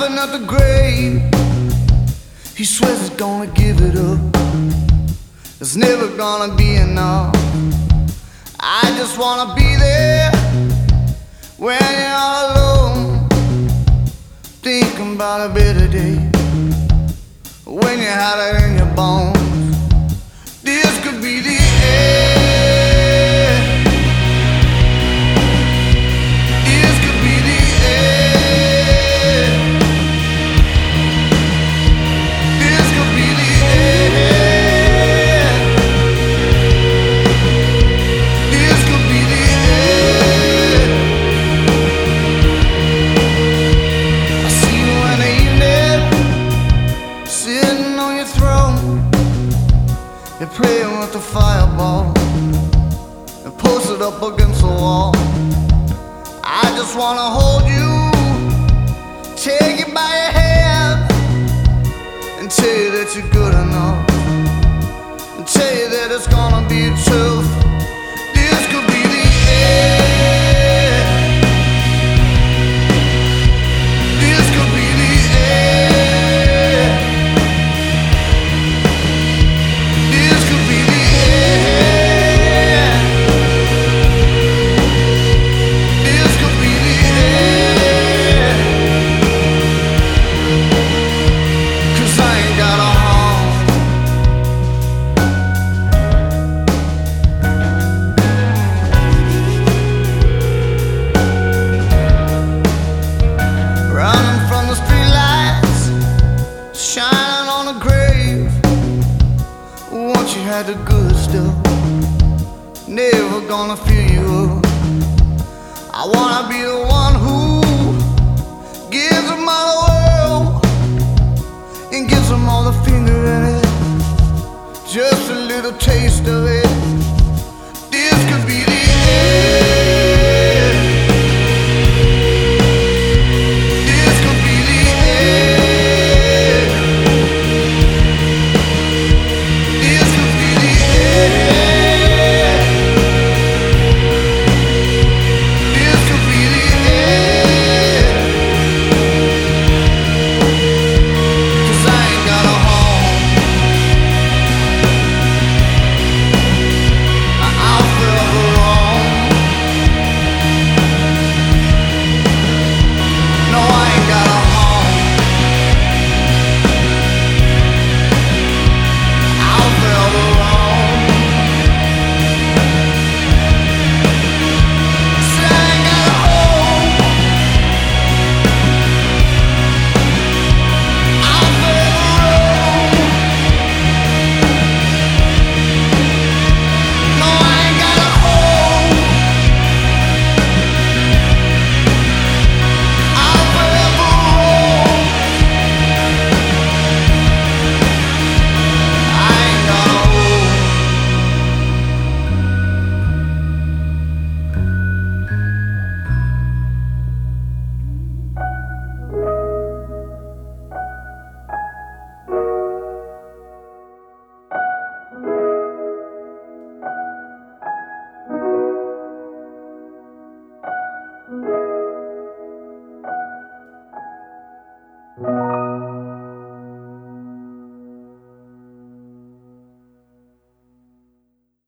Stopping at the grave, he swears he's gonna give it up. It's never gonna be enough. I just wanna be there when you're all alone, thinking about a better day, when you had it in your bones. This could be the end. This could be the end. This could be the end. This could be the end. I see you in the evening, sitting on your throne. You're playing with the fireball and posted up against the wall. I just wanna hold you, take you by your hand, and tell you that you're good enough, and tell you that it's gonna be truth. This could be the end. This could be the end. This could be the end. This could be the end. 'Cause I ain't got a home. Running from the streetlights, shining on the grave. Once you had the good stuff, never gonna fill you up. I wanna be the one who gives them all the world and gives them all the finger in it. Just a little taste of it.